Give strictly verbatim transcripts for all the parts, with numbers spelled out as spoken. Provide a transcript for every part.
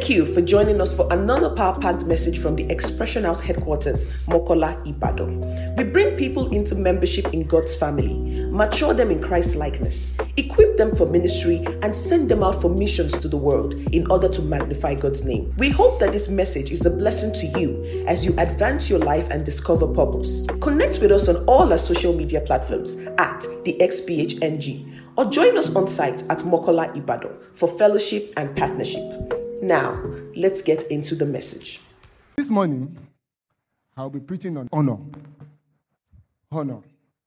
Thank you for joining us for another power-packed message from the Expression House headquarters, Mokola, Ibadan. We bring people into membership in God's family, mature them in Christ's likeness, equip them for ministry, and send them out for missions to the world in order to magnify God's name. We hope that this message is a blessing to you as you advance your life and discover purpose. Connect with us on all our social media platforms at the X P H N G, or join us on site at Mokola, Ibadan for fellowship and partnership. Now, let's get into the message. This morning, I'll be preaching on honor. Honor.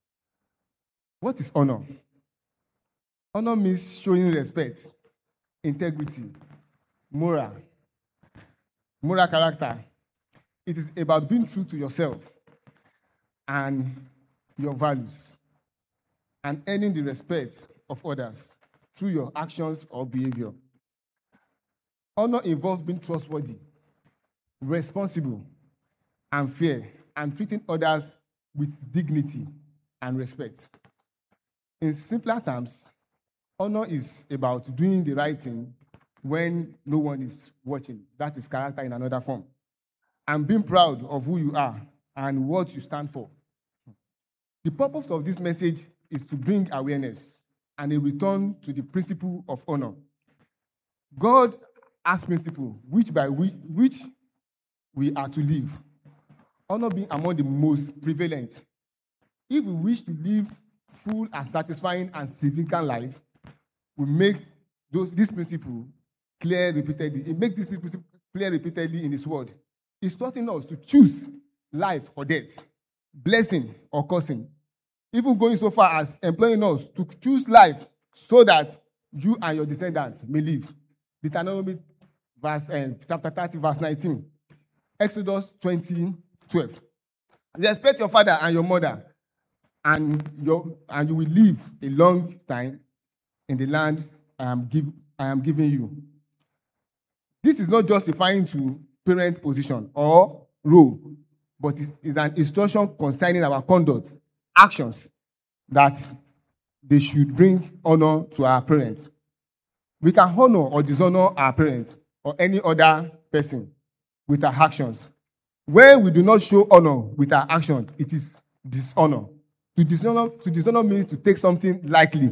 What is honor? Honor means showing respect, integrity, moral, moral character. It is about being true to yourself and your values and earning the respect of others through your actions or behavior. Honor involves being trustworthy, responsible, and fair, and treating others with dignity and respect. In simpler terms, honor is about doing the right thing when no one is watching. That is character in another form. And being proud of who you are and what you stand for. The purpose of this message is to bring awareness and a return to the principle of honor. God has principle which by which, which we are to live. Honor being among the most prevalent. If we wish to live full and satisfying and significant life, we make those this principle clear repeatedly. It makes this principle clear repeatedly in His word. He's taught us to choose life or death, blessing or cursing. Even going so far as employing us to choose life so that you and your descendants may live. Deuteronomy verse, uh, chapter thirty, verse nineteen. Exodus twenty, twelve. Respect your father and your mother, and, your, and you will live a long time in the land I am, give, I am giving you. This is not just referring to parent position or role, but it is an instruction concerning our conduct, actions, that they should bring honor to our parents. We can honor or dishonor our parents or any other person with our actions. When we do not show honor with our actions, it is dishonor. To dishonor, to dishonor means to take something lightly.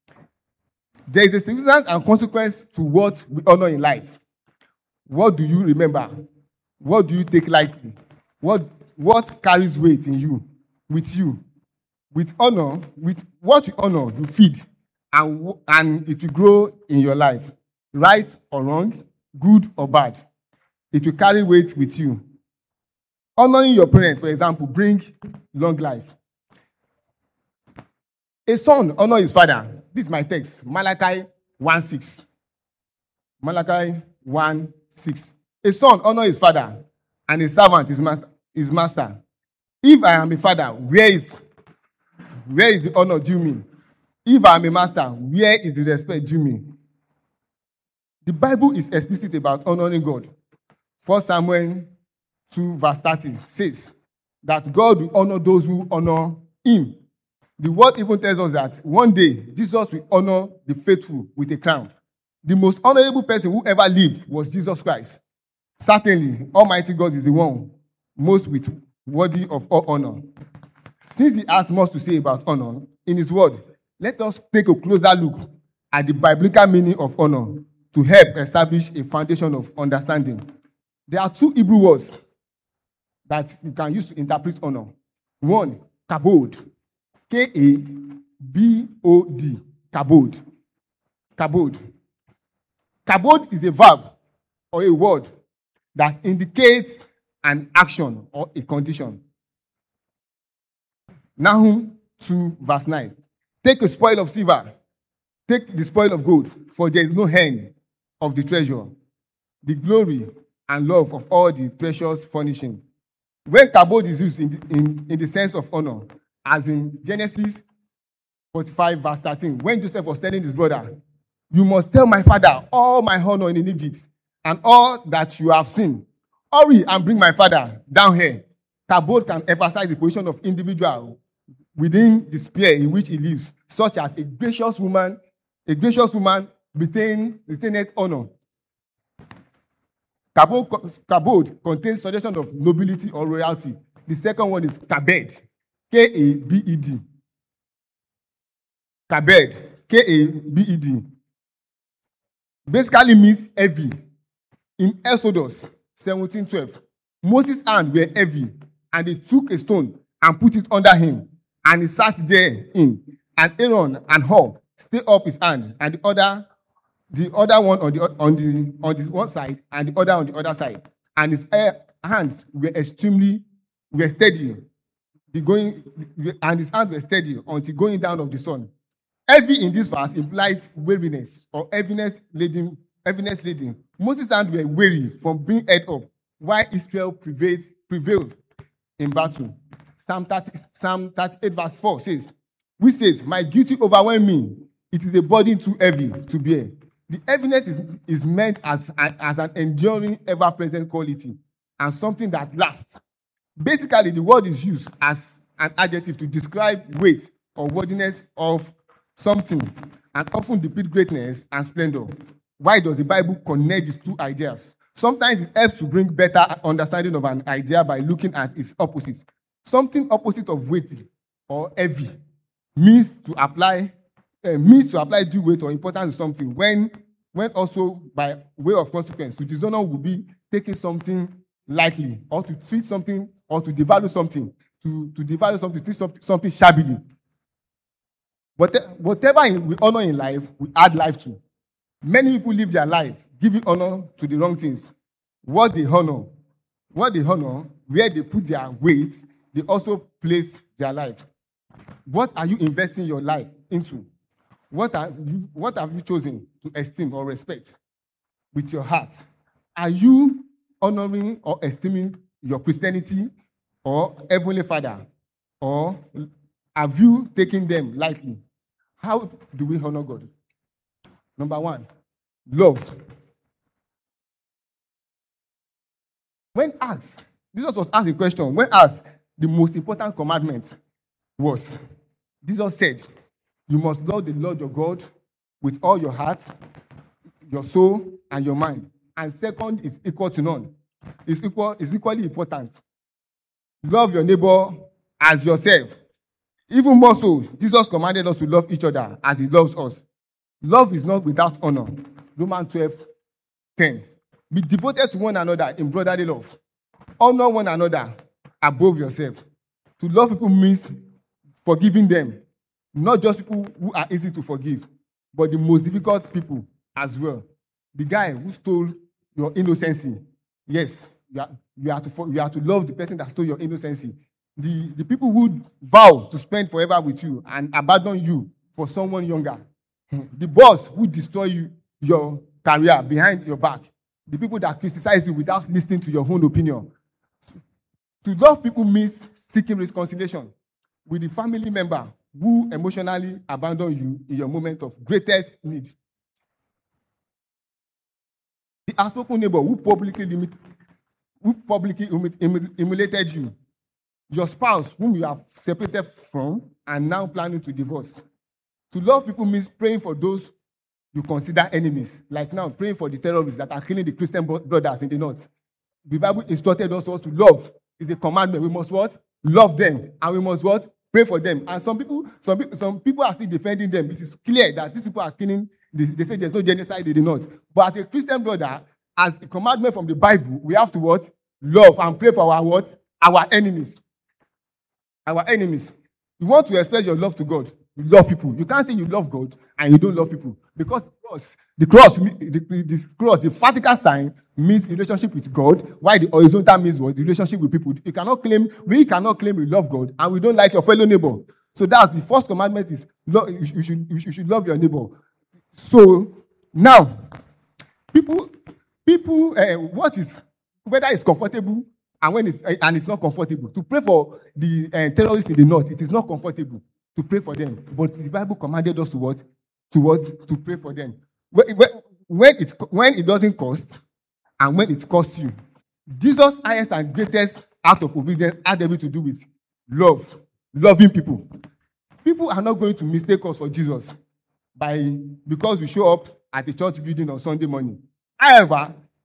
There is a significance and consequence to what we honor in life. What do you remember? What do you take lightly? What, what carries weight in you, with you? With honor, with what you honor, you feed, and, and it will grow in your life. Right or wrong, good or bad, it will carry weight with you. Honoring your parents, for example, bring long life. A son honor his father. This is my text, Malachi one six. Malachi one six. A son honor his father, and a servant his master. His master. If I am a father, where is where is the honor due me? If I am a master, where is the respect due me? The Bible is explicit about honoring God. First Samuel two, verse thirty says that God will honor those who honor Him. The word even tells us that one day Jesus will honor the faithful with a crown. The most honorable person who ever lived was Jesus Christ. Certainly, Almighty God is the one most with worthy of all honor. Since He has much to say about honor in His word, let us take a closer look at the biblical meaning of honor to help establish a foundation of understanding. There are two Hebrew words that you can use to interpret honor. One, kabod. K A B O D. Kabod. Kabod. Kabod is a verb or a word that indicates an action or a condition. Nahum two, verse nine. Take a spoil of silver, take the spoil of gold, for there is no end of the treasure, the glory and love of all the precious furnishing. When kabod is used in the, in, in the sense of honor, as in Genesis forty-five, verse thirteen, when Joseph was telling his brother, you must tell my father all my honor in Egypt and all that you have seen. Hurry and bring my father down here. Kabod can emphasize the position of individual within the sphere in which he lives, such as a gracious woman, a gracious woman retain, retaineth honor. Kabod, kabod contains suggestion of nobility or royalty. The second one is kabed, K A B E D. Kabed, K A B E D. Basically means heavy. In Exodus seventeen twelve, Moses' hands were heavy, and they took a stone and put it under him, and he sat therein. And Aaron and Hur stayed up his hand, and the other, the other one on the on the on the one side, and the other on the other side. And his hands were extremely were steady. The going and his hands were steady until going down of the sun. Heavy in this verse implies weariness or heaviness laden. Heaviness laden. Moses' hands were weary from being held up, while Israel prevails, prevailed in battle. Psalm thirty, Psalm thirty-eight verse four says, which says, my guilty overwhelmed me. It is a burden too heavy to bear. The heaviness is, is meant as, as an enduring, ever-present quality and something that lasts. Basically, the word is used as an adjective to describe weight or worthiness of something and often depict greatness and splendor. Why does the Bible connect these two ideas? Sometimes it helps to bring better understanding of an idea by looking at its opposites. Something opposite of weighty or heavy means to apply uh, means to apply due weight or importance to something, when when also by way of consequence to dishonor will be taking something lightly, or to treat something, or to devalue something, to, to devalue something, to treat something, something shabbily. But whatever we honor in life, we add life to. Many people live their life giving honor to the wrong things. What they honor, what they honor, where they put their weight, they also place their life. What are you investing your life into? What are you, what have you chosen to esteem or respect with your heart? Are you honoring or esteeming your Christianity or Heavenly Father? Or have you taken them lightly? How do we honor God? Number one, love. When asked, Jesus was asked a question. When asked, the most important commandment was, Jesus said, you must love the Lord your God with all your heart, your soul, and your mind. And second is equal to none. It's equal, is equally important. Love your neighbor as yourself. Even more so, Jesus commanded us to love each other as he loves us. Love is not without honor. Romans twelve ten. Be devoted to one another in brotherly love. Honor one another above yourself. To love people means forgiving them. Not just people who are easy to forgive, but the most difficult people as well. The guy who stole your innocency. Yes, you are, you are, to, you are to love the person that stole your innocency. The, the people who vow to spend forever with you and abandon you for someone younger. The boss who destroy you, your career behind your back. The people that criticize you without listening to your own opinion. To love people means seeking reconciliation with the family member who emotionally abandoned you in your moment of greatest need. The outspoken neighbor who publicly limit, who publicly humiliated you. Your spouse whom you have separated from and now planning to divorce. To love people means praying for those you consider enemies. Like now, praying for the terrorists that are killing the Christian brothers in the north. The Bible instructed us to love. It's a commandment. We must what? Love them. And we must what? Pray for them. And some people, some people, some people are still defending them. It is clear that these people are killing. They, they say there's no genocide in the north. But as a Christian brother, as a commandment from the Bible, we have to what? Love and pray for our what? Our enemies. Our enemies. You want to express your love to God. You love people. You can't say you love God and you don't love people. Because the cross, the cross, the, the cross, the vertical sign means relationship with God, while the horizontal means what? The relationship with people. You cannot claim, we cannot claim we love God and we don't like your fellow neighbor. So that's the first commandment is love, you, should, you should love your neighbor. So now, people, people, uh, what is, whether it's comfortable and when it's, uh, and it's not comfortable. To pray for the uh, terrorists in the north, it is not comfortable to pray for them. But the Bible commanded us to what? To what? To pray for them. When, when, it, when it doesn't cost and when it costs you. Jesus' highest and greatest act of obedience had everything to do with love. Loving people. People are not going to mistake us for Jesus by because we show up at the church building on Sunday morning. However,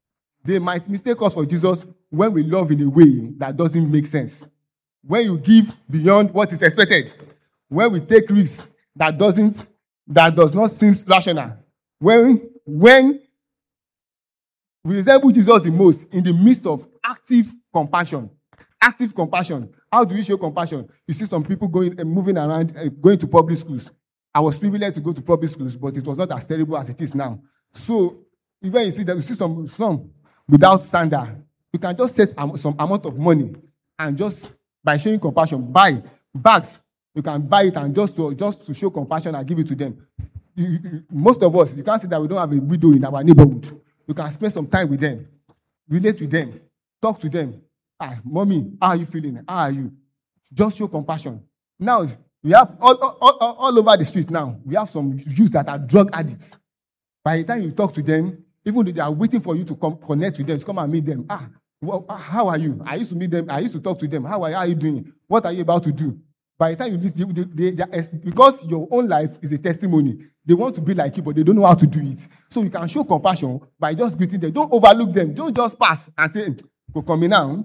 They might mistake us for Jesus when we love in a way that doesn't make sense. When you give beyond what is expected. When we take risks that doesn't, that does not seem rational. When, when we resemble Jesus the most in the midst of active compassion. Active compassion. How do you show compassion? You see some people going and moving around, uh, going to public schools. I was privileged to go to public schools, but it was not as terrible as it is now. So, even you see that you see some, some without sandal, you can just set some amount of money and just by showing compassion, buy bags. You can buy it and just to, just to show compassion and give it to them. You, you, most of us, you can't say that we don't have a widow in our neighborhood. You can spend some time with them, relate with them, talk to them. Ah, mommy, how are you feeling? How are you? Just show compassion. Now, we have all, all, all, all over the street now, we have some youths that are drug addicts. By the time you talk to them, even though they are waiting for you to come connect with them, to come and meet them. Ah, well, how are you? I used to meet them. I used to talk to them. How are you, how are you doing? What are you about to do? By the time you listen, they, they, they are, because your own life is a testimony, they want to be like you, but they don't know how to do it. So you can show compassion by just greeting them. Don't overlook them. Don't just pass and say, go come in now.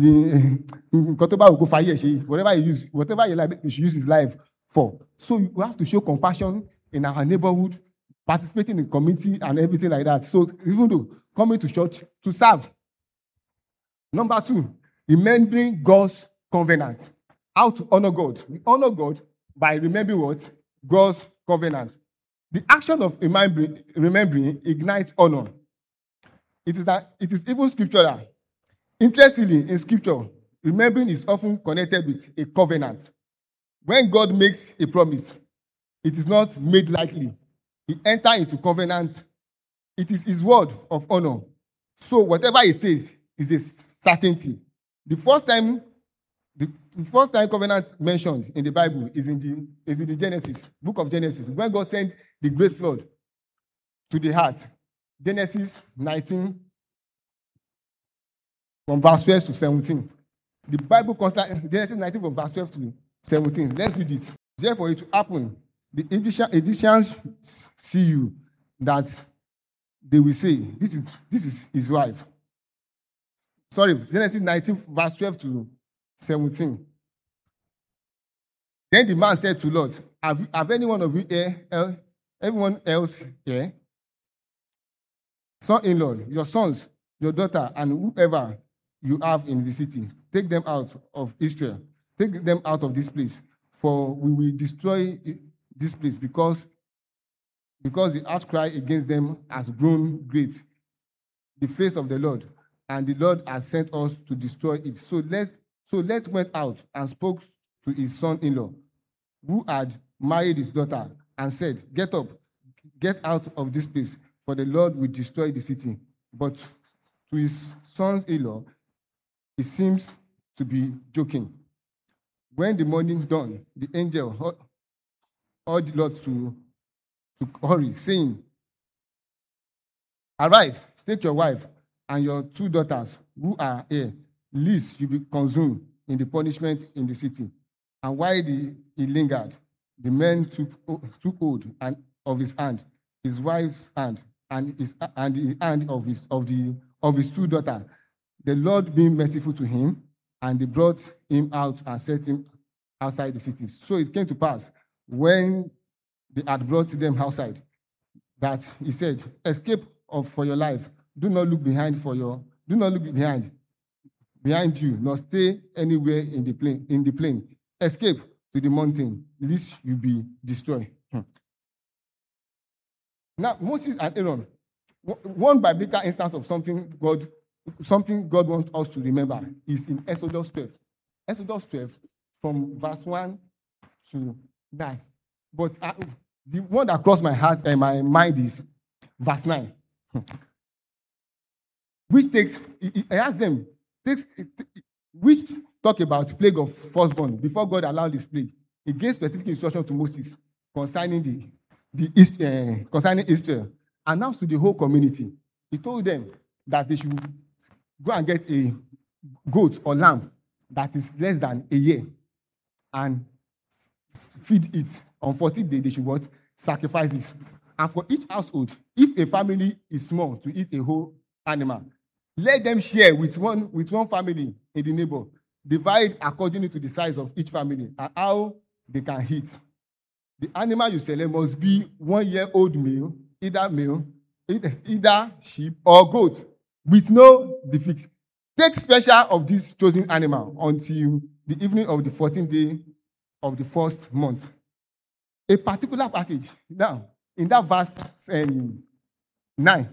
Whatever you use, whatever you like, you should use his life for. So you have to show compassion in our neighborhood, participating in community and everything like that. So even though coming to church to serve. Number two, remembering God's covenant. How to honor God. We honor God by remembering what? God's covenant. The action of remembering, remembering ignites honor. It is, that, it is even scriptural. Interestingly, in scripture, remembering is often connected with a covenant. When God makes a promise, it is not made lightly. He enters into covenant. It is his word of honor. So whatever he says is a certainty. The first time, the, the first time covenant mentioned in the Bible is in the is in the Genesis, book of Genesis, when God sent the great flood to the earth. Genesis nineteen, from verse twelve to seventeen. The Bible constantly, Genesis nineteen from verse twelve to seventeen. Let's read it. Therefore, it to happen, the Egyptians see you, that they will say, This is this is his wife. Sorry, Genesis nineteen, verse twelve to seventeen. Then the man said to Lot, Have, have anyone of you here, uh, everyone else here? Son-in-law, your sons, your daughter, and whoever you have in the city, take them out of Israel. Take them out of this place, for we will destroy this place because, because the outcry against them has grown great, the face of the Lord, and the Lord has sent us to destroy it. So let so let went out and spoke to his son-in-law, who had married his daughter, and said, Get up, get out of this place, for the Lord will destroy the city. But to his sons-in-law, he seems to be joking. When the morning dawned, the angel urged Lot to, to hurry, saying, Arise, take your wife and your two daughters who are here, lest you be consumed in the punishment in the city. And while the, he lingered, the men took, took hold and, of his hand, his wife's hand, and, his, and the hand of his, of, the, of his two daughters. The Lord being merciful to him, and they brought him out and set him outside the city. So it came to pass, when they had brought them outside, that he said, Escape of, for your life. Do not look behind for your, do not look behind, behind you, nor stay anywhere in the plain, in the plain. Escape to the mountain, lest you be destroyed. Hmm. Now, Moses and Aaron, one biblical instance of something God, something God wants us to remember is in Exodus twelve. Exodus twelve, from verse one to nine. But I, the one that crossed my heart and my mind is verse nine. Which takes, I asked them, takes, which talk about plague of firstborn before God allowed this plague. He gave specific instruction to Moses concerning the, the East, uh, concerning Israel, announced to the whole community. He told them that they should go and get a goat or lamb that is less than a year and feed it. On fourteenth day, they should what? Sacrifice it. And for each household, if a family is small to eat a whole animal, Let them share with one, with one family in the neighbor. Divide according to the size of each family and how they can eat. The animal you select must be one year old male, either male, either sheep or goat, with no defect. Take special of this chosen animal until the evening of the fourteenth day of the first month. A particular passage, now, in that verse um, nine,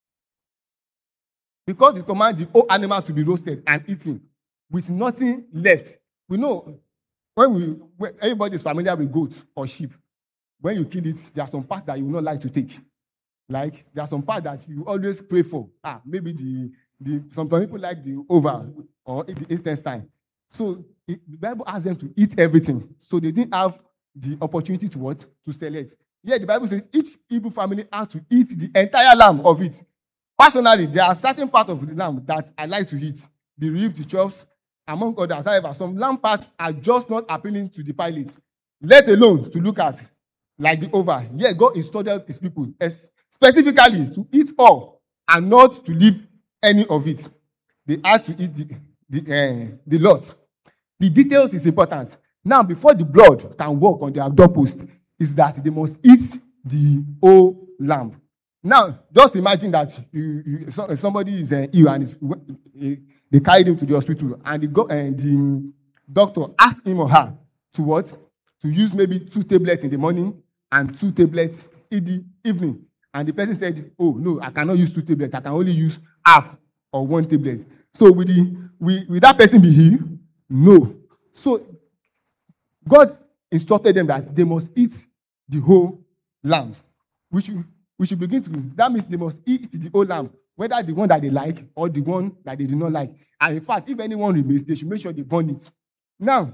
because it commands the whole animal to be roasted and eaten with nothing left. We know when we when everybody is familiar with goat or sheep, when you kill it, there are some parts that you will not like to take. Like there are some parts that you always pray for. Ah, maybe the the some people like the oval or the intestine. So it, the Bible asks them to eat everything. So they didn't have the opportunity to what? To select. Yeah, the Bible says each Hebrew family had to eat the entire lamb of it. Personally, there are certain parts of the lamb that I like to eat. The ribs, the chops, among others. However, some lamb parts are just not appealing to the pilot, let alone to look at, like the oval. Yeah, God instructed his people specifically to eat all and not to leave any of it. They had to eat the, the, uh, the lot. The details is important. Now, before the blood can walk on their doorpost, is that they must eat the whole lamb. Now, just imagine that you, you, so, somebody is uh, ill and is, uh, they carried him to the hospital, and the, go, uh, the doctor asked him or her to what? To use maybe two tablets in the morning and two tablets in the evening. And the person said, oh, no, I cannot use two tablets. I can only use half or one tablet. So will, the, will, will that person be healed? No. So God instructed them that they must eat the whole lamb. We should, we should begin to, that means they must eat the whole lamb, whether the one that they like or the one that they do not like. And in fact, if anyone remains, they should make sure they burn it. Now,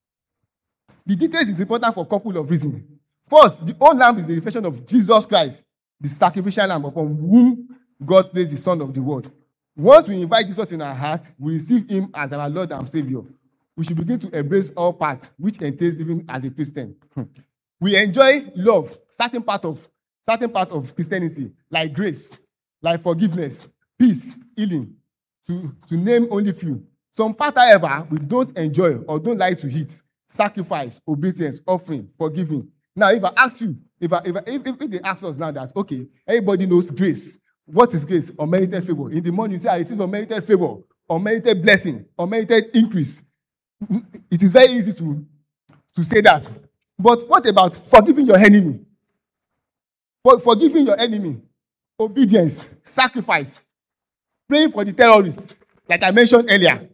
the details is important for a couple of reasons. First, the whole lamb is the reflection of Jesus Christ, the sacrificial lamb upon whom God placed the Son of the world. Once we invite Jesus in our heart, we receive him as our Lord and Savior. We should begin to embrace all parts, which entails living as a Christian. We enjoy love, certain part of certain part of Christianity, like grace, like forgiveness, peace, healing, to, to name only few. Some part, however, we don't enjoy or don't like to eat: sacrifice, obedience, offering, forgiving. Now, if I ask you, if, I, if, I, if, if they ask us now that, okay, everybody knows grace. What is grace? Unmerited favor. In the morning, you say, I receive unmerited favor, unmerited blessing, unmerited increase. It is very easy to, to say that. But what about forgiving your enemy? For, forgiving your enemy, obedience, sacrifice, praying for the terrorists, like I mentioned earlier.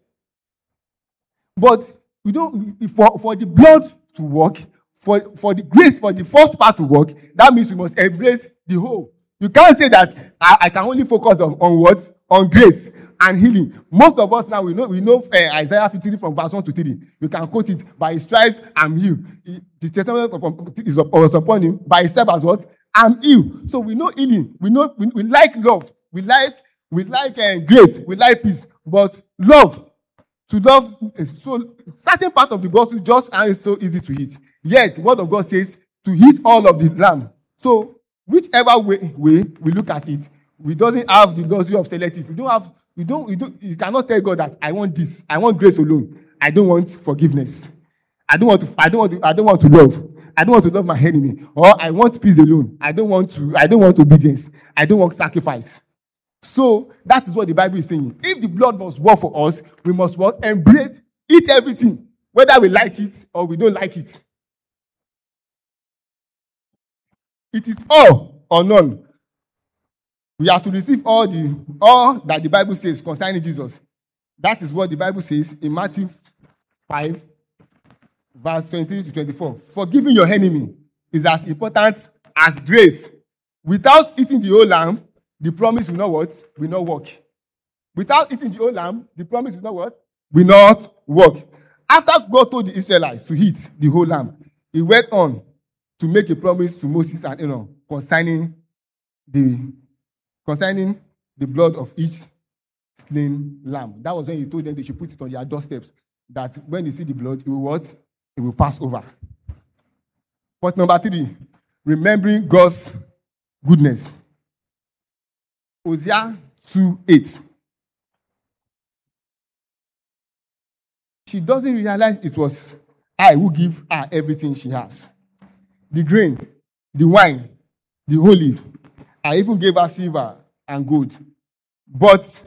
But we don't, for, for the blood to work, for, for the grace, for the first part to work, that means you must embrace the whole. You can't say that I, I can only focus on, on what? On grace and healing. Most of us now, we know we know uh, Isaiah fifty-three from verse one to three. You can quote it: by his stripes I'm healed. The testament is upon him. By his stripes as what? I'm healed. So we know healing. We know we, we like love. We like we like uh, grace. We like peace. But love, to love, so certain part of the gospel just aren't so easy to eat. Yet, word of God says to eat all of the lamb. So whichever way, way we look at it, we doesn't have the luxury of selective. We don't have, we don't, we don't, you cannot tell God that I want this, I want grace alone. I don't want forgiveness. I don't want to, I don't want to, I don't want to love. I don't want to love my enemy. Or I want peace alone. I don't want to, I don't want obedience. I don't want sacrifice. So that is what the Bible is saying. If the blood must work for us, we must work, embrace, eat everything, whether we like it or we don't like it. It is all or none. We are to receive all the all that the Bible says concerning Jesus. That is what the Bible says in Matthew five, verse twenty-three to twenty-four. Forgiving your enemy is as important as grace. Without eating the whole lamb, the promise will not what? Will not work. Without eating the whole lamb, the promise will not what? Will not work. After God told the Israelites to eat the whole lamb, he went on to make a promise to Moses and Aaron concerning the concerning the blood of each slain lamb. That was when he told them they should put it on their doorsteps, that when they see the blood, it will what? It will pass over. Point number three, remembering God's goodness. Hosea two eight. she doesn't realize it was I who give her everything she has. The grain, the wine, the olive. I even gave her silver and gold. But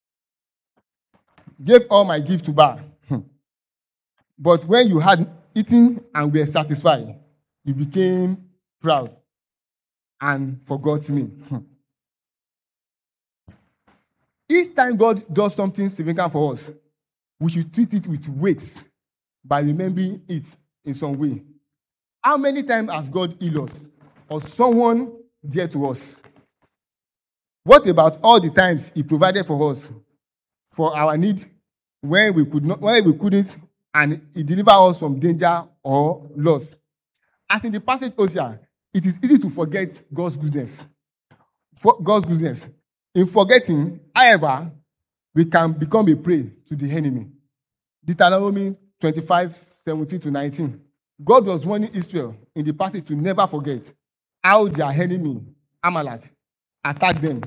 gave all my gift to Baal. But when you had eaten and were satisfied, you became proud and forgot me. Each time God does something significant for us, we should treat it with weight by remembering it in some way. How many times has God healed us or someone dear to us? What about all the times He provided for us for our need when we could not, when we couldn't, and He delivered us from danger or loss? As in the passage Hosea, it is easy to forget God's goodness. For God's goodness. In forgetting, however, we can become a prey to the enemy. Deuteronomy twenty-five, seventeen to nineteen. God was warning Israel in the passage to never forget how their enemy, Amalek, attacked them.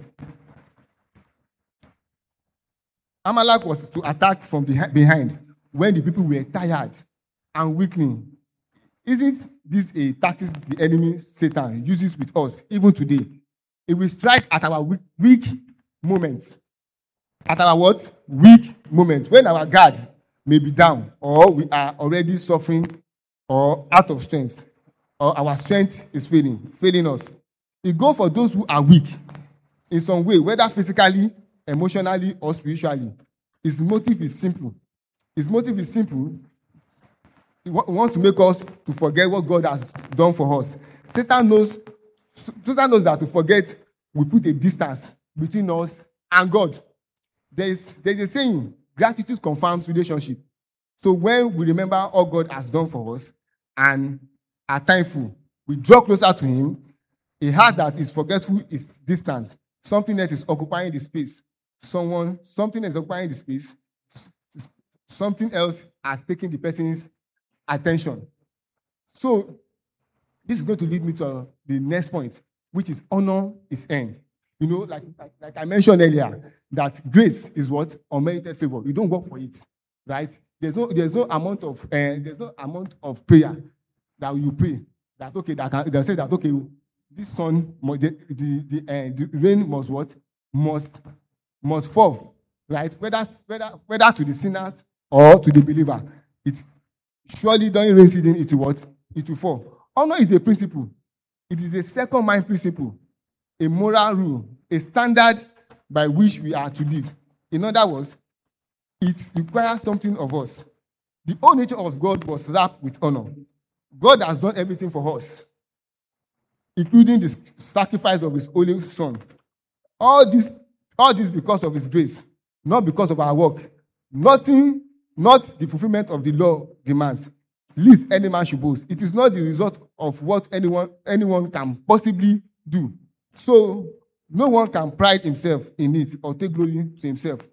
Amalek was to attack from behind when the people were tired and weakling. Isn't this a tactic the enemy, Satan, uses with us even today? It will strike at our weak, weak moments. At our what? Weak moments. When our guard may be down, or we are already suffering, or out of strength, or our strength is failing, failing us. It goes for those who are weak in some way, whether physically, emotionally, or spiritually. His motive is simple. His motive is simple. He wants to make us to forget what God has done for us. Satan knows, Satan knows that to forget will put a distance between us and God. There is, there is a saying, gratitude confirms relationship. So when we remember all God has done for us and are thankful, we draw closer to Him. A heart that is forgetful is distance. Something that is occupying the space. Someone, something is occupying the space. Something else has taken the person's attention. So this is going to lead me to uh, the next point, which is honor is earned. You know, like, like, like I mentioned earlier, that grace is what? Unmerited favor. You don't work for it, right? There's no, there's no amount of, uh, there's no amount of prayer that you pray that okay, that can, they'll say that okay, this sun, the the, the, uh, the rain must what? Must must fall, right? Whether whether whether to the sinners or to the believer, it surely during rain season it will what? It will fall. Honor is a principle. It is a second mind principle, a moral rule, a standard by which we are to live. In other words, it requires something of us. The whole nature of God was wrapped with honor. God has done everything for us, including the sacrifice of His only Son. All this, all this because of His grace, not because of our work. Nothing, not the fulfillment of the law demands. Least any man should boast. It is not the result of what anyone, anyone can possibly do. So, no one can pride himself in it or take glory to himself.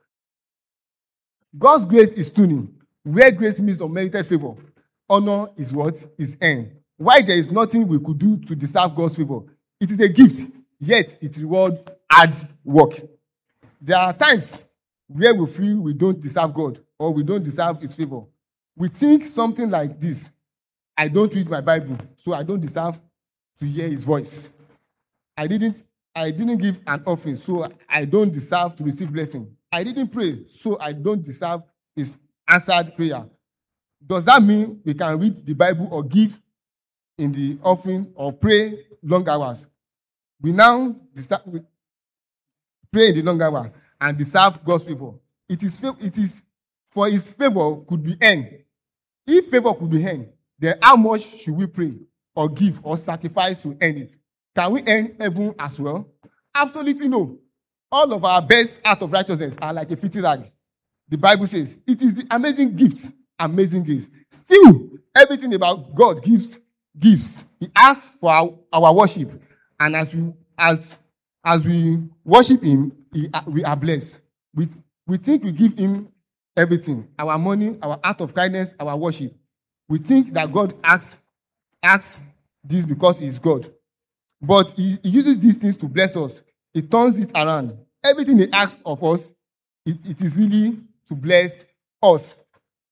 God's grace is tuning. Where grace means unmerited favor, honor is what? Is earned. Why there is nothing we could do to deserve God's favor. It is a gift, yet it rewards hard work. There are times where we feel we don't deserve God or we don't deserve His favor. We think something like this: I don't read my Bible, so I don't deserve to hear His voice. I didn't, I didn't give an offering, so I don't deserve to receive blessing. I didn't pray, so I don't deserve His answered prayer. Does that mean we can read the Bible or give in the offering or pray long hours? We now deserve, we pray in the long hour and deserve God's favor. It is, it is for His favor could be earned. If favor could be earned, then how much should we pray or give or sacrifice to earn it? Can we earn heaven as well? Absolutely no. All of our best acts of righteousness are like a filthy rag. The Bible says it is the amazing gift, amazing grace. Still, everything about God gives, gives. He asks for our, our worship, and as we as as we worship Him, he, we are blessed. We we think we give Him everything: our money, our act of kindness, our worship. We think that God acts acts this because He is God, but He, he uses these things to bless us. He turns it around. Everything He asks of us, it, it is really to bless us.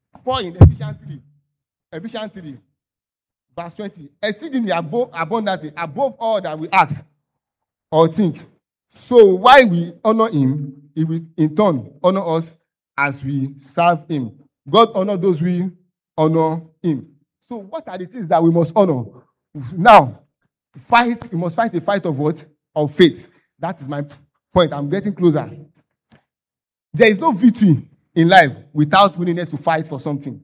Paul in Ephesians three, Ephesians three, verse twenty, exceedingly above, abundantly, above all that we ask or think. So while we honor him, he will in turn honor us as we serve him. God honor those we honor him. So what are the things that we must honor? Now, fight, we must fight a fight of what? Of faith. That is my point. I'm getting closer. There is no victory in life without willingness to fight for something.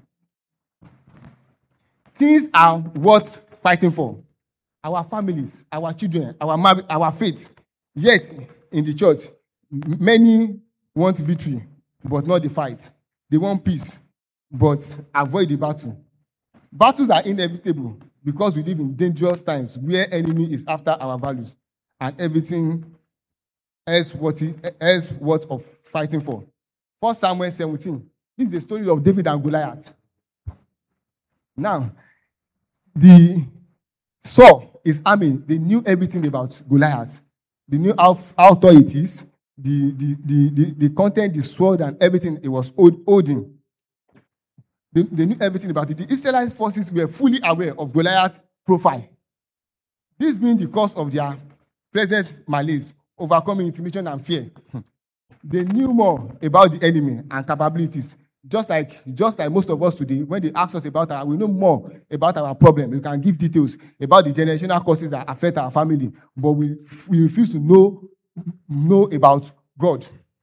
Things are worth fighting for. Our families, our children, our mar- our faith. Yet, in the church, many want victory, but not the fight. They want peace, but avoid the battle. Battles are inevitable because we live in dangerous times where enemy is after our values and everything else what, else what of fighting for. First Samuel seventeen. This is the story of David and Goliath. Now, the Saul, his army, they knew everything about Goliath. They knew how, how tall it is, the, the, the, the, the content, the sword, and everything it was holding. They, they knew everything about it. The Israelite forces were fully aware of Goliath's profile. This being the cause of their present malaise, overcoming intimidation and fear. They knew more about the enemy and capabilities. Just like, just like most of us today, when they ask us about our, we know more about our problem. We can give details about the generational causes that affect our family, but we, we refuse to know, know about God.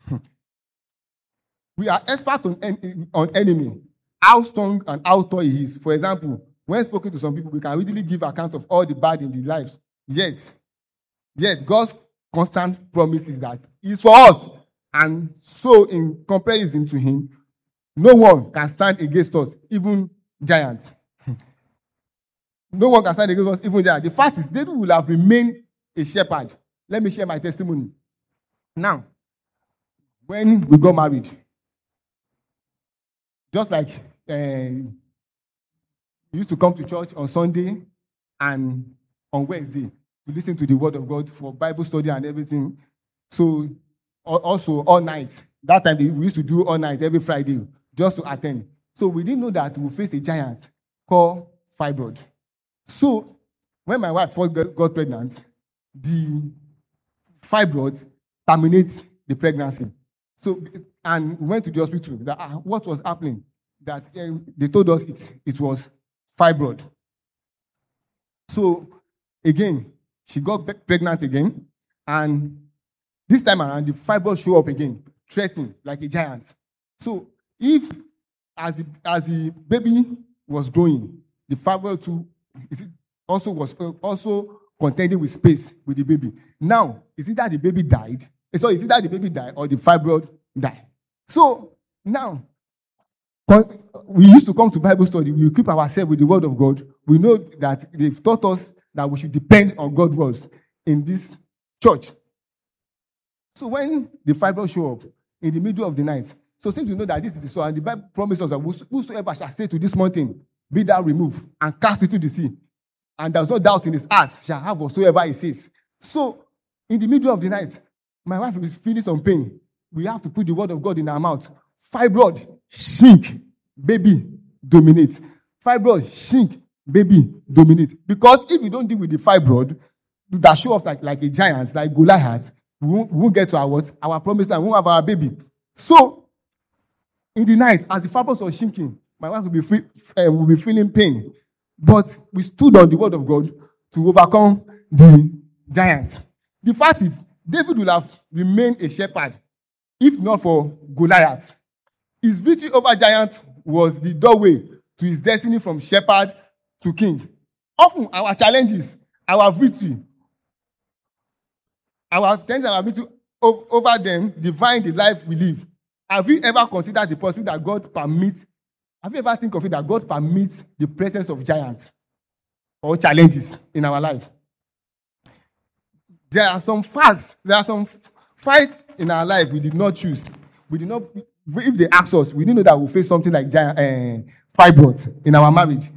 We are experts on, on enemy, how strong and how tall he is. For example, when spoken to some people, we can readily give account of all the bad in their lives. Yet, yet God's constant promise is that he is for us. And so, in comparison to him, no one can stand against us, even giants. No one can stand against us, even giants. The fact is, David will have remained a shepherd. Let me share my testimony. Now, when we got married, just like uh, we used to come to church on Sunday and on Wednesday to listen to the word of God for Bible study and everything. So, also all night. That time we used to do all night every Friday just to attend. So we didn't know that we would face a giant called fibroid. So when my wife first got pregnant, the fibroid terminates the pregnancy. So and we went to the hospital. That, uh, what was happening? That uh, they told us it, it was fibroid. So again, she got pregnant again, and this time around, the fibroid show up again, threatening like a giant. So, if as the, as the baby was growing, the fibroid too also was also contending with space with the baby. Now, is it that the baby died? So, is it that the baby died or the fibroid died? So now, we used to come to Bible study. We equip ourselves with the Word of God. We know that they've taught us that we should depend on God's words in this church. So when the fibroid show up in the middle of the night, so since you know that this is the soul, and the Bible promises that whosoever shall say to this mountain, be thou removed and cast into the sea, and there's no doubt in his heart shall have whatsoever he says. So in the middle of the night, my wife is feeling some pain. We have to put the word of God in our mouth. Fibroid, shrink, baby, dominate. Fibroid, shrink, baby, dominate. Because if you don't deal with the fibroid that show up like, like a giant, like Goliath, We won't, we won't get to our what? Our promised land. We won't have our baby. So, in the night, as the fibroids was shrinking, my wife will be, free, uh, will be feeling pain. But we stood on the word of God to overcome the giant. The fact is, David would have remained a shepherd if not for Goliath. His victory over giant was the doorway to his destiny from shepherd to king. Often, our challenges, our victory, our things that have been over them define the life we live. Have you ever considered the possibility that God permits? Have you ever think of it that God permits the presence of giants or challenges in our life? There are some fights. There are some fights in our life we did not choose. We did not. If they ask us, we didn't know that we'll face something like giant uh, fibroids in our marriage.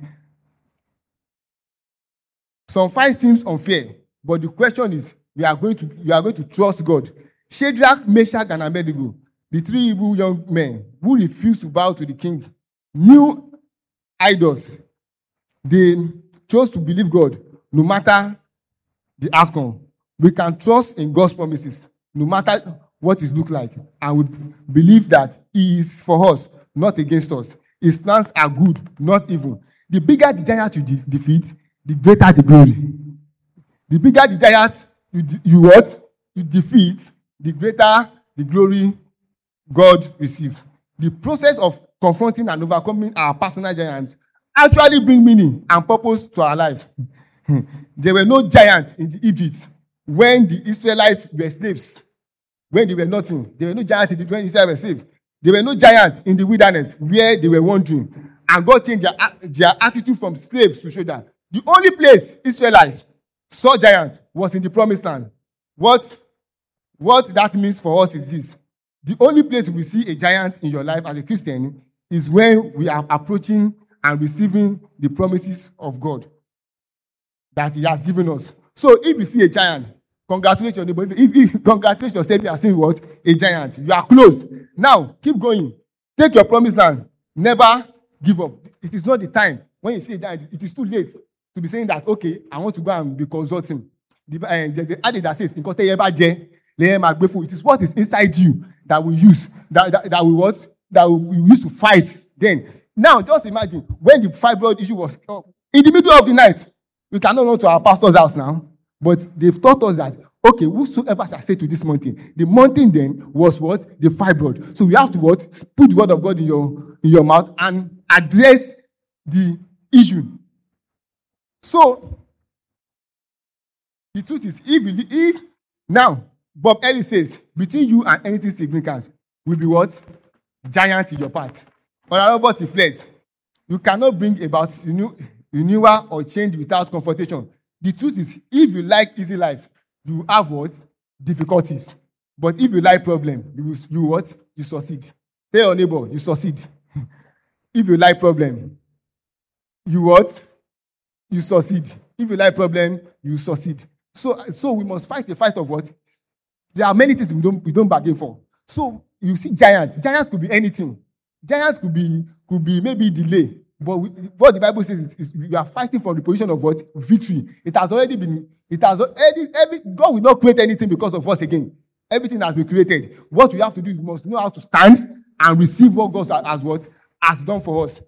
Some fight seems unfair, but the question is, we are going to you are going to trust God. Shadrach, Meshach, and Abednego, the three Hebrew young men who refused to bow to the king new idols. They chose to believe God no matter the outcome. We can trust in God's promises no matter what it looks like, and we believe that He is for us, not against us. His plans are good, not evil. The bigger the giant you de- defeat, the greater the glory. The bigger the giant you, de- you what? You defeat, the greater the glory God receives. The process of confronting and overcoming our personal giants actually bring meaning and purpose to our life. There were no giants in the Egypt when the Israelites were slaves. When they were nothing, there were no giants in the, when Israel was saved. There were no giants in the wilderness where they were wandering. And God changed their, their attitude from slaves to shoulder. The only place Israelites saw giants was in the promised land. What, what that means for us is this. The only place we see a giant in your life as a Christian is when we are approaching and receiving the promises of God that He has given us. So if you see a giant, congratulate your neighbor. If you congratulate yourself, you are seeing what? A giant. You are close. Now, keep going. Take your promised land. Never give up. It is not the time. When you see a giant, it is too late to be saying that, okay, I want to go and be consulting. The, uh, the, the adage that says, it is what is inside you that we use, that, that, that we what? That we use to fight. Then, now, just imagine when the fibroid issue was uh, in the middle of the night. We cannot run to our pastor's house now. But they've taught us that, okay, whosoever shall say to this mountain, the mountain then was what? The fibroid. So we have to what? Put the word of God in your, in your mouth and address the issue. So, the truth is, if, if now, Bob Ellis says, between you and anything significant will be what? Giant in your path. Or a robot reflects. You cannot bring about renew, renewal or change without confrontation. The truth is, if you like easy life, you have what? Difficulties. But if you like problem, you, you what? You succeed. Tell your neighbor, you succeed. If you like problem, you what? You succeed. If you like problem, you succeed. So, so we must fight the fight of what? There are many things we don't, we don't bargain for. So you see giants. Giants could be anything. Giants could be, could be maybe delay. But we, what the Bible says is, is we are fighting from the position of what? Victory. It has already been, it has already, every, God will not create anything because of us again. Everything has been created. What we have to do is we must know how to stand and receive what God has what? Has done for us.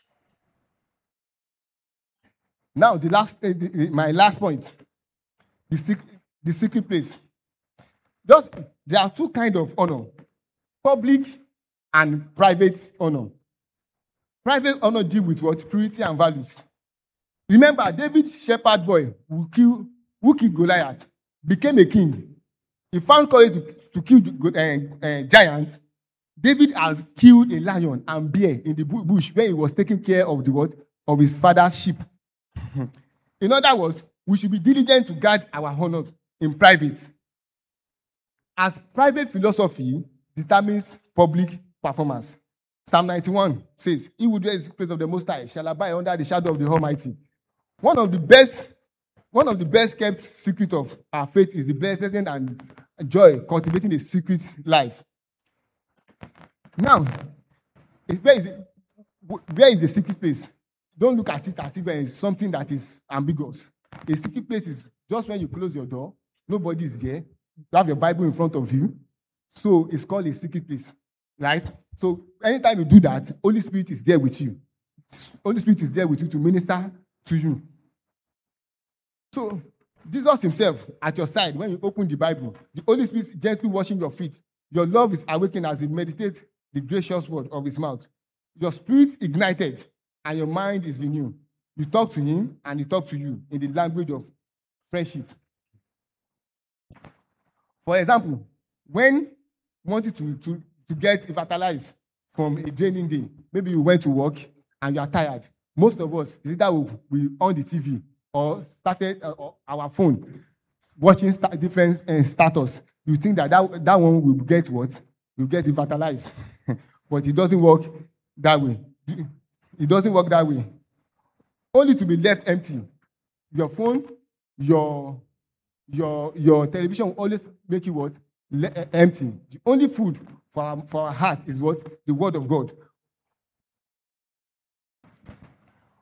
Now, the last, uh, the, the, my last point, the secret, the secret place. Just, there are two kinds of honor, public and private honor. Private honor deals with what? Purity and values. Remember, David, shepherd boy, who killed, who killed Goliath, became a king. He found courage to, to kill uh, uh, giants. David had killed a lion and bear in the bush where he was taking care of the what? Of his father's sheep. In other words, we should be diligent to guard our honor in private. As private philosophy determines public performance. Psalm ninety-one says, he who dwells in the place of the Most High shall abide under the shadow of the Almighty. One of the best, one of the best kept secrets of our faith is the blessing and joy cultivating a secret life. Now, where is, it, where is the secret place? Don't look at it as if it's something that is ambiguous. A secret place is just when you close your door, nobody is there. You have your Bible in front of you. So it's called a secret place. Right? So anytime you do that, Holy Spirit is there with you. Holy Spirit is there with you to minister to you. So Jesus himself at your side, when you open the Bible, the Holy Spirit is gently washing your feet. Your love is awakened as you meditate the gracious word of his mouth. Your spirit ignited and your mind is renewed. You talk to him and he talks to you in the language of friendship. For example, when you wanted to, to, to get revitalized from a draining day, maybe you went to work and you are tired. Most of us, is either we, we on the T V or started uh, our phone watching st- different uh, status. You think that, that that one will get what? Will get revitalized. But it doesn't work that way. It doesn't work that way. Only to be left empty. Your phone, your your your television will always make you what? Le- uh, empty. The only food for our, for our heart is what? The word of God.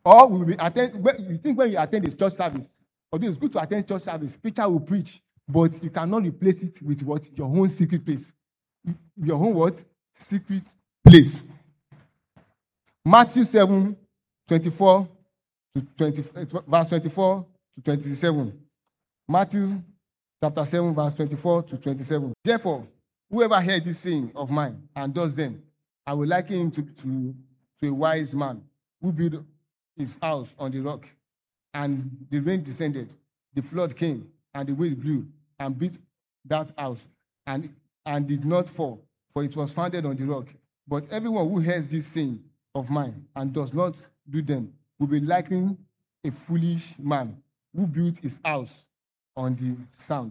Or we will be attend. When, you think when you attend a church service, although it's good to attend church service, preacher will preach, but you cannot replace it with what? Your own secret place. Your own what? Secret place. Matthew seven, twenty-four to twenty, verse twenty-four to twenty-seven. Matthew chapter seven, verse twenty-four to twenty-seven. Therefore, whoever heard this saying of mine and does them, I will liken him to, to, to a wise man who built his house on the rock. And the rain descended, the flood came, and the wind blew and beat that house, and, and did not fall, for it was founded on the rock. But everyone who hears this saying of mine and does not do them will be likened a foolish man who built his house on the sand.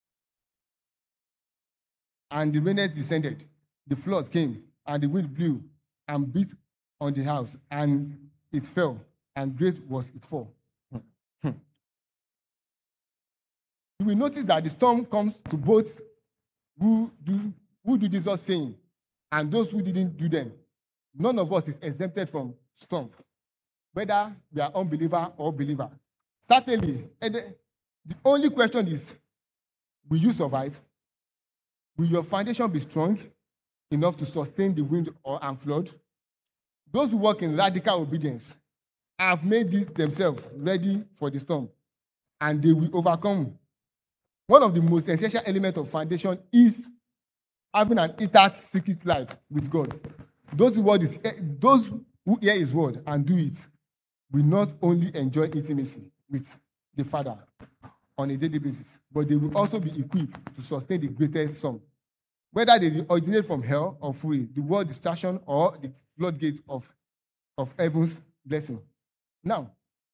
And the rain descended, the flood came, and the wind blew and beat on the house, and it fell, and great was its fall. You will notice that the storm comes to both who do, who do Jesus saying and those who didn't do them. None of us is exempted from storm, whether we are unbeliever or believer. Certainly, the only question is, will you survive? Will your foundation be strong enough to sustain the wind or and flood? Those who walk in radical obedience have made this themselves ready for the storm, and they will overcome. One of the most essential elements of foundation is having an intact secret life with God. Those who, word is, those who hear his word and do it will not only enjoy intimacy with the Father on a daily basis, but they will also be equipped to sustain the greatest song. Whether they originate from hell or fury, the world distraction, or the floodgates of, of heaven's blessing. Now,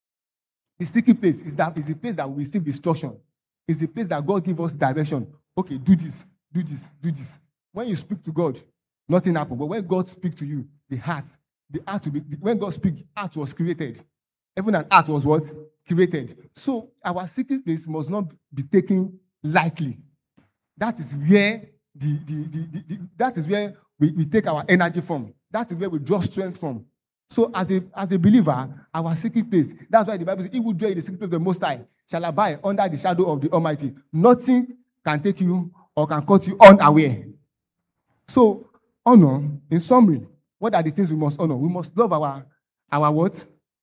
the secret place is that is the place that we receive instruction. It's the place that God gives us direction. Okay, do this, do this, do this. When you speak to God, nothing happens. But when God speaks to you, the heart, the heart will be, when God speaks, heart was created. Heaven and earth was what? Created. So our secret place must not be taken lightly. That is where the, the, the, the, the that is where we, we take our energy from. That is where we draw strength from. So as a as a believer, our secret place, that's why the Bible says, he will dwell in the secret place of the Most High shall abide under the shadow of the Almighty. Nothing can take you or can cut you unaware. So, honor, in summary, what are the things we must honor? We must love our, our what?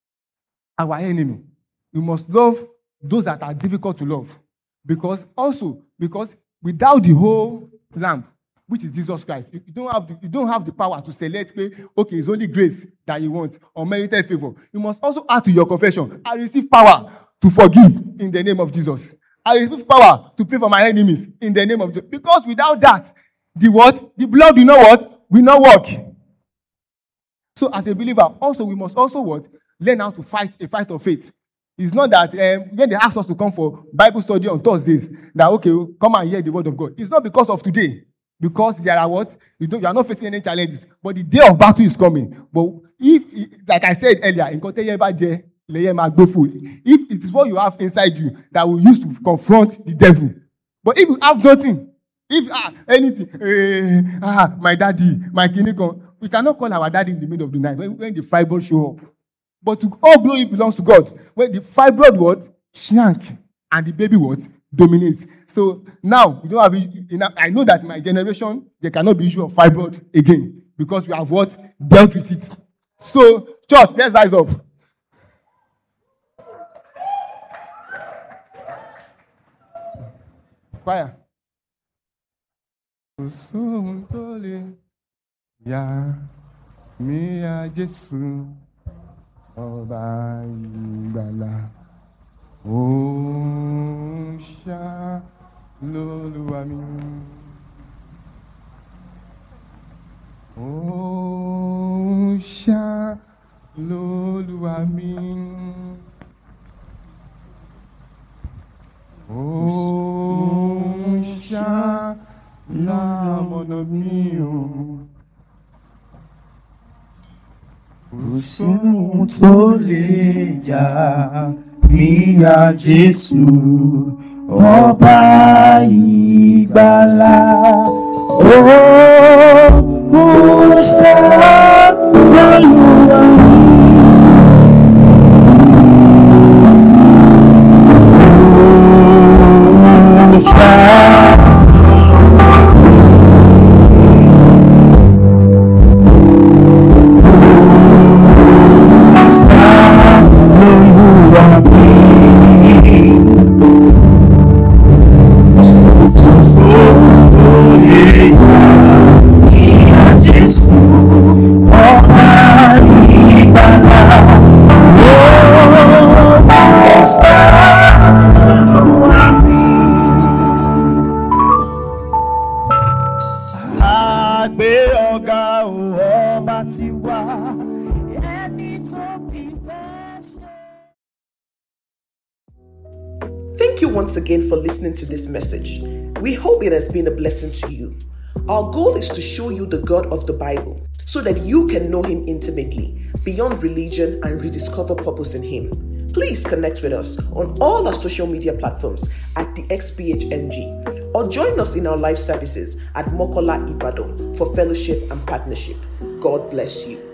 Our enemy. We must love those that are difficult to love. Because also, because without the whole lamb, which is Jesus Christ, you don't have the, you don't have the power to select, okay, it's only grace that you want, or merited favor. You must also add to your confession, I receive power to forgive in the name of Jesus. I receive power to pray for my enemies in the name of Jesus. Because without that, the what? The blood will not what? Will not work. So as a believer, also we must also what? Learn how to fight a fight of faith. It's not that um, when they ask us to come for Bible study on Thursdays, that okay, come and hear the word of God. It's not because of today. Because there are what? You, don't, you are not facing any challenges. But the day of battle is coming. But if, like I said earlier, if it is what you have inside you that will use to confront the devil. But if you have nothing, if ah, anything, eh, ah, my daddy, my kinikon, we cannot call our daddy in the middle of the night when, when the fibroid show up. But to, all glory belongs to God. When the fibroid what? Shrink. And the baby what? Dominates. So now, we don't have, you know, I know that in my generation, there cannot be issue of fibroid again. Because we have what? Dealt with it. So, church, let's rise up. Choir. Ya mi ya Jesu ọba ìgbàlà ó ṣá lólúwa mi ó ṣá lólúwa mi ó ṣá lámọ̀nà mi o. Kò sóhun tó lè jà mí ya Jésù ọba ìgbàlà ó ó ṣá lólúwa mi gbé ọ̀gá o ọba ti wá ẹni tó fi fẹ́ ṣe. Thank you once again for listening to this message. We hope it has been a blessing to you. Our goal is to show you the God of the Bible so that you can know Him intimately, beyond religion, and rediscover purpose in Him. Please connect with us on all our social media platforms at the X P H N G, or join us in our live services at Mokola Ibadan for fellowship and partnership. God bless you.